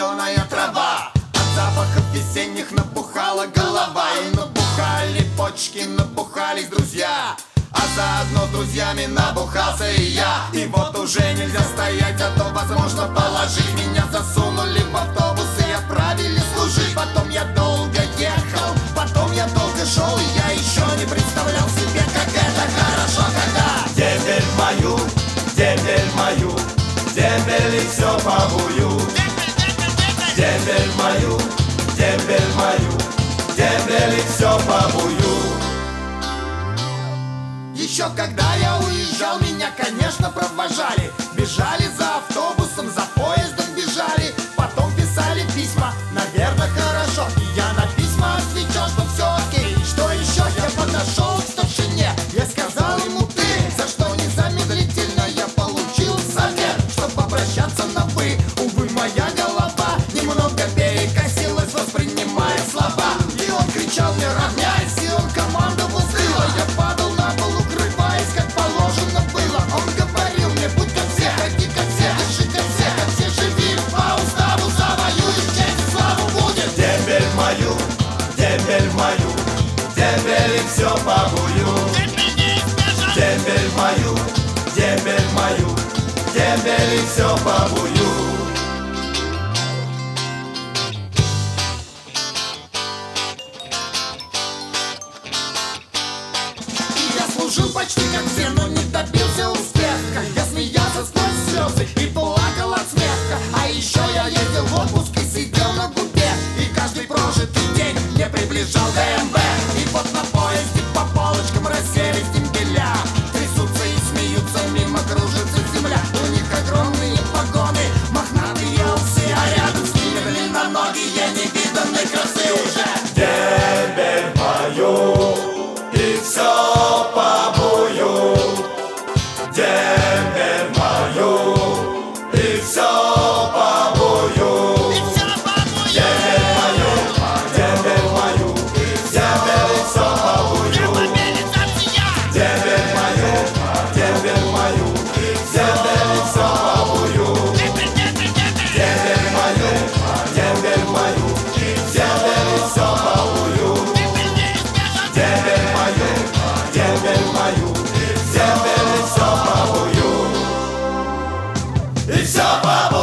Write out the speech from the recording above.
зеленая трава. От запахов весенних набухала голова. И набухали почки, набухались друзья, а заодно с друзьями набухался и я. И вот уже нельзя стоять, а то возможно положить. Меня засунули в автобус и отправили служить. Потом я долго ехал, потом я долго шел, и я еще не представлял себе, как это хорошо, когда дембель мою, дембель мою, дембель и все побую. Дембель мою, дембель мою, дембель и все побую. Еще когда я уезжал, меня, конечно, провожали. Бежали за автобусом, за поездом бежали. Потом писали письма, наверное, хорошо. И я на письма отвечал, что все окей. Что еще? Я подошел к старшине, я сказал ему ты, за что незамедлительно я получил совет, чтоб обращаться на вы. Увы, моя голова немного перекосилась, воспринимая слова. И он кричал мне: равняйся, и он командовал с тыла. Я падал на пол, укрываясь, как положено было. Он говорил мне: будь как все, ходи как все, дыши как все живи. По уставу завоюешь, честь и славу будет. Дембель мою, дембель мою, дембель и все побую. Дембель мою, дембель мою, дембель и все побую. Я служил почти как все, но не добился успеха. Я смеялся сквозь слезы и плакал от смеха. А еще я ездил в отпуск и сидел на губе, и каждый прожитый день мне приближал ДМБ. И вот на поезде по полочкам расселись дембеля. Трясутся и смеются, мимо кружится земля. У них огромные погоны, мохнатые усы, а рядом с ними длинноногие невиданной красы уже. Дембель мою, и все побую. Дембель мою, и все побую. Дембель мою, дембель мою, дембель и все побую. Дембель мою, дембель мою, дембель и все побую. Дембель мою, дембель мою, дембель и все побую. Дембель мою, дембель мою, дембель и все побую. И все побую.